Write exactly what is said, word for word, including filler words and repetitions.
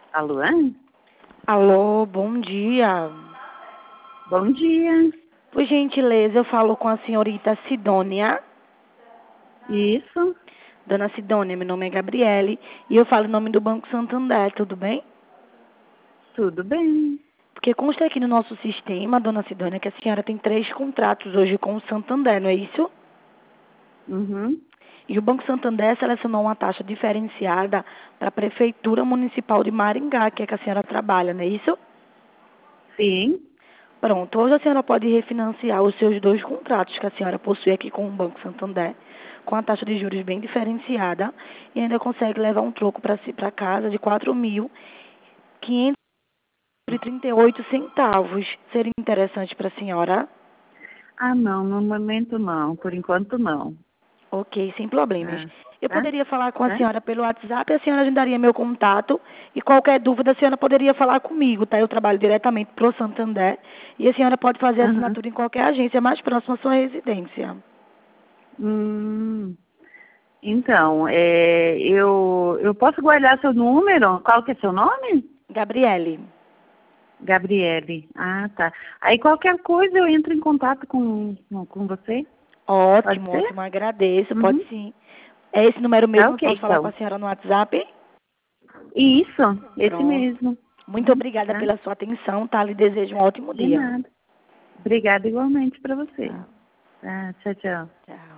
Alô? Alô, bom dia. Bom dia. Por gentileza, eu falo com a senhorita Sidônia. Isso. Dona Sidônia, meu nome é Gabriele e eu falo em nome do Banco Santander, tudo bem? Tudo bem. Porque consta aqui no nosso sistema, Dona Sidônia, que a senhora tem três contratos hoje com o Santander, não é isso? Uhum. E o Banco Santander selecionou uma taxa diferenciada para a Prefeitura Municipal de Maringá, que é que a senhora trabalha, não é isso? Sim. Pronto, hoje a senhora pode refinanciar os seus dois contratos que a senhora possui aqui com o Banco Santander, com a taxa de juros bem diferenciada, e ainda consegue levar um troco para si, para casa de quatro mil quinhentos e trinta e oito centavos. Seria interessante para a senhora? Ah, não, no momento não. Por enquanto não. Ok, sem problemas. Ah, Eu tá? poderia falar com a Tá? senhora pelo WhatsApp, a senhora agendaria meu contato e qualquer dúvida a senhora poderia falar comigo, tá? Eu trabalho diretamente pro Santander e a senhora pode fazer a Aham. assinatura em qualquer agência mais próxima à sua residência. Hum, então, é, eu, eu posso guardar seu número? Qual que é seu nome? Gabriele. Gabriele. Ah, tá. Aí qualquer coisa eu entro em contato com, com, com você? Pode Ótimo, ser? ótimo, agradeço, pode Uhum. sim. É esse número Tá mesmo, eu ok, posso falar com então. a senhora no WhatsApp? Isso, esse Pronto. mesmo. Muito Uhum. obrigada Tá? pela sua atenção, tá? Lhe desejo um ótimo De dia. nada. Obrigada igualmente para você. Tchau. Tá, tchau, tchau. Tchau.